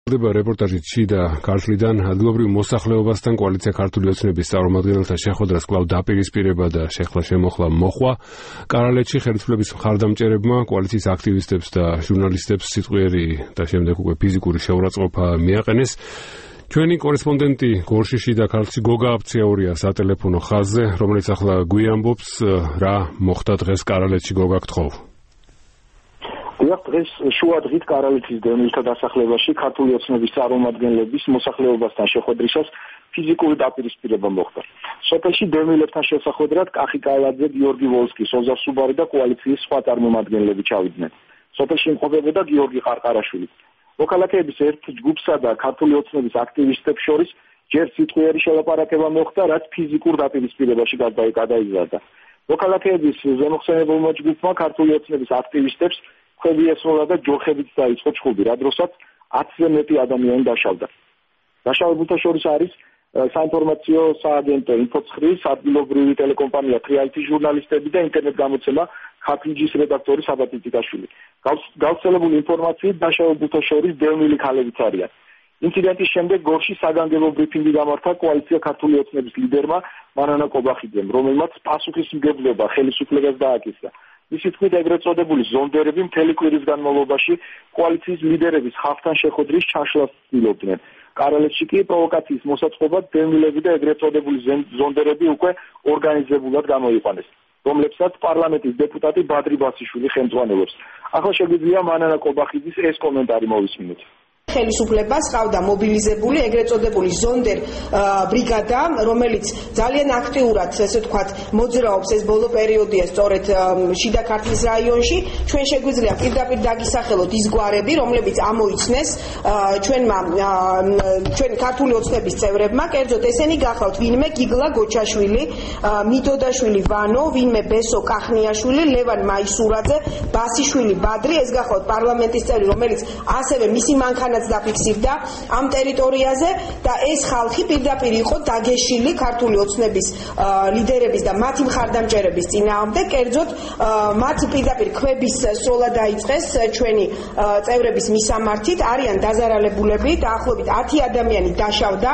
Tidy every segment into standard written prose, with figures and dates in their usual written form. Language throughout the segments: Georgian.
რეპორტაჟით შიდა ქართლიდან ადგილობრივ მოსახლეობასთან კოალიცია ქართული ოცნების წარმომადგენელთა შეხვედრას კვლავ დაპირისპირება და შეხლა-შემოხლა მოხვა. კარალეთში ხელისუფლების მხარდამჭერებმა კოალიციის აქტივისტებს და ჟურნალისტებს სიტყვიერი და შემდეგ უკვე ფიზიკური შეურაცხყოფა მიაყენეს. ჩვენი კორესპონდენტი გორში და ქართლში გოგა აფციაურია სატელეფონო ხაზზე, რომელიც ახლა გვიამბობს რა მოხდა დღეს კარალეთში. გოგა, გთხოვ. დღეს შუა დღით კარალეთის დევნილთა დასახლებაში ქართული ოცნების წარმომადგენლების მოსახლეობასთან შეხვედრისას ფიზიკური დაპირისპირება მოხდა. სოფელში დევნილებთან შესახვედრად კახი კალაძე, გიორგი ვოლსკის, ოზარ სუბარი და კოალიციის სხვა წარმომადგენლები ჩავიდნენ. სოფელში იმყოფებოდა გიორგი ყარყარაშვილი. მოქალაქეების ერთ ჯგუფსა და ქართული ოცნების აქტივისტებს შორის ჯერ სიტყვიერი შელაპარაკება მოხდა, რაც ფიზიკურ დაპირისპირებაში გადაიზარდა. მოქალაქეების ზემოხსენებელმა ჯგუფმა ქართული ოცნების აქტივისტებს ქვები ესროლა და ჯოხებით დაიწყო ჩხუბი, რა დროსაც 10-ზე მეტი ადამიანი დაშავდა. დაშავებულთა შორის არის საინფორმაციო სააგენტო ინფოცხრის, ადგილობრივი ტელეკომპანია თრიალეთის ჟურნალისტები და ინტერნეტ გამოცემა ხაფინჯის რედაქტორი საბატ ტიტაშვილი. გავრცელებული ინფორმაციით დაშავებულთა შორის დევნილი ქალებიც არიან. ინციდენტის შემდეგ გორში საგანგებო ბრიფინგი გამართა კოალიცია ქართული ოცნების ლიდერმა მანანა კობახიძემ, რომელმაც პასუხისმგებლობა ხელისუფლებას დააკისრა. მისი თქმით, ეგრეთ წოდებული ზონდერები მთელი კვირის განმავლობაში კოალიციის ლიდერების ხალხთან შეხვედრის ჩაშლას ცდილობდნენ. კარალეთში კი პროვოკაციის მოსაწყობად დევნილები და ეგრეთ წოდებული ზონდერები უკვე ორგანიზებულად გამოიყვანეს, რომლებსაც პარლამენტის დეპუტატი ბადრი ბასიშვილი ხელმძღვანელობს. ახლა შეგვიძლია მანანა კობახიძის ეს კომენტარი მოვისმინოთ. ხელისუფლებას ყავდა მობილიზებული ეგრეთ წოდებული ზონდერ ბრიგადა, რომელიც ძალიან აქტიურად, ესე ვთქვათ, მოძრაობს ეს ბოლო პერიოდია სწორედ შიდა ქართლის რაიონში. ჩვენ შეგვიძლია პირდაპირ დაგისახელოთ ის გვარები, რომლებიც ამოიცნეს ჩვენ ქართული ოცნების წევრებმა, კერძოდ ესენი გახლავთ ვინმე გიგლა გოჩაშვილი, მიდოდაშვილი ვანო, ვინმე ბესო კახნიაშვილი, ლევან მაისურაძე, ბასიშვილი ბადრი, ეს გახლავთ პარლამენტის წევრი, რომელიც ასევე მისი მანქანა დაფიქსირდა ამ ტერიტორიაზე და ეს ხალხი პირდაპირ იყო დაგეშილი ქართული ოცნების ლიდერების და მათი მხარდამჭერების წინააღმდეგ, კერძოდ მათ პირდაპირ ქვების სროლა დაიწყეს ჩვენი წევრების მისამართით, არიან დაზარალებულები, დაახლოებით 10 ადამიანი დაშავდა.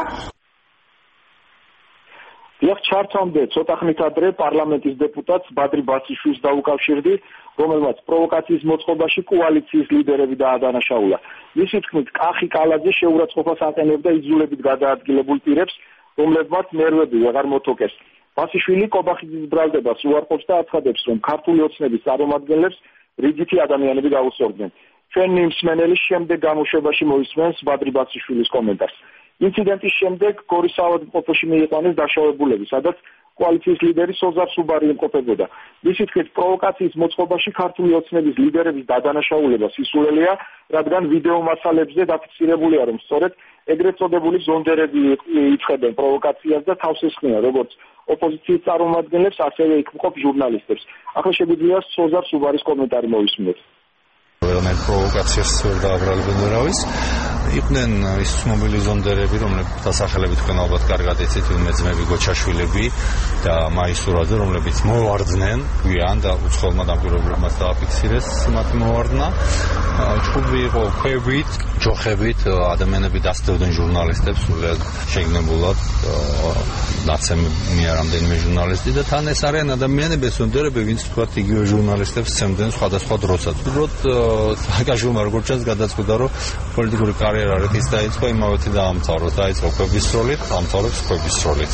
დიახ, ჩართვამდე ცოტა ხნით ადრე პარლამენტის დეპუტატს ბადრი ბასიშვილს დაუკავშირდი, რომელმაც პროვოკაციის მოწყობაში კოალიციის ლიდერები დაადანაშაულა. მისი თქმით, კახი კალაძე შეურაცხყოფას აყენებდა იძულებით გადაადგილებულ პირებს, რომლებმაც ნერვები ვეღარ მოთოკეს. ბასიშვილი კობახიძის ბრალდებას უარყოფს და აცხადებს, რომ ქართული ოცნების წარმომადგენლებს რიგითი ადამიანები გაუსწორდნენ. ჩვენი მსმენელი შემდეგ გამოშვებაში მოისმენს ბადრი ბასიშვილის კომენტარს. ინციდენტის შემდეგ გორის საავადმყოფოში მიიყვანეს დაშავებულები, სადაც კოალიციის ლიდერი ოზარ სუბარი იმყოფებოდა. მისი თქმით, პროვოკაციის მოწყობაში ქართული ოცნების ლიდერების დადანაშაულება სისულელია, რადგან ვიდეო მასალებზე დაფიქსირებულია, რომ სწორედ ეგრეთ წოდებული ზონდერები იწყებენ პროვოკაციას და თავს ესხმიან როგორც ოპოზიციის წარმომადგენლებს, ასევე იქ ჟურნალისტებს. ახლა შეგვიძლია ოზარ სუბარის კომენტარი მოვისმინოთ. Რომელმე პროვოკაციას დააბრალებენ ვერავის. იყვნენ ის ცნობილი ზონდერები, რომლებიც დასახელებით თქვენ ალბათ კარგად იცით, ძმები გოჩაშვილები და მაისურაძე, რომლებიც მოვარდნენ გვიან და უცხოელმა დამკვირვებლებმა დააფიქსირეს მათი მოვარდნა. ჩხუბი იყო ქვებით, ჯოხებით, ადამიანები დასწრებდნენ ჟურნალისტებს, სულიად შეგნებულად ნაცემია რამდენიმე ჟურნალისტი და თან ეს არიან ადამიანები, ეს ზონდერები, ვინც თქვათ იგივე ჟურნალისტებს სცემდნენ სხვადასხვა დროსაც. უბრალოდ სააკაშვილმა როგორც ჩანს გადაწყვიტა, რომ პოლიტიკური კარიერა რითიც დაიწყო, იმავეთი დაამთავროს, დაიწყო ქვების სროლით, ამთავრებს ქვების სროლით.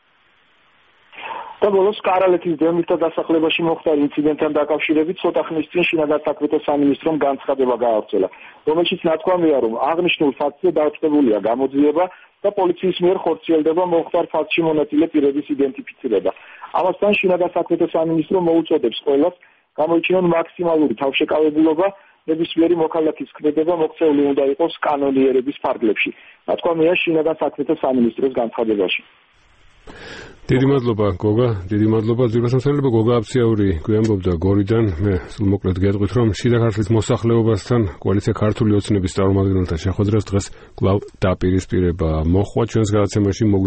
და ბოლოს კარალეთის დევნილთა დასახლებაში მოხდა ინციდენტთან დაკავშირებით ცოტა ხნის წინ შინაგან საქმეთა სამინისტრომ განცხადება გაავრცელა, რომელშიც ნათქვამია, რომ აღნიშნულ ფაქტზე დაწყებულია გამოძიება და პოლიციის მიერ ხორციელდება მომხდარ ფაქტში მონაწილე პირების იდენტიფიცირება. ამასთან შინაგან საქმეთა სამინისტრო მოუწოდებს ყველას გამოიჩინონ მაქსიმალური თავშეკავებულობა, ნებისმიერი მოქალაქის ქმედება მოქცეული უნდა იყოს კანონიერების ფარგლებში. ნათქვამია შინაგან საქმეთა სამინისტროს განცხადებაში. დიდი მადლობა გოგა, დიდი მადლობა ძირფასმსახურება გოგა აფციაური გვიამბობდა გორიდან. მე სულ მოკლედ გეტყვით, რომ შიდა ქართლის მოსახლეობასთან კოალიცია ქართული ოცნების წარმომადგენელთა შეხვედრას დღეს კვლავ დაპირისპირება მოხდა ჩვენს გადაცემაში.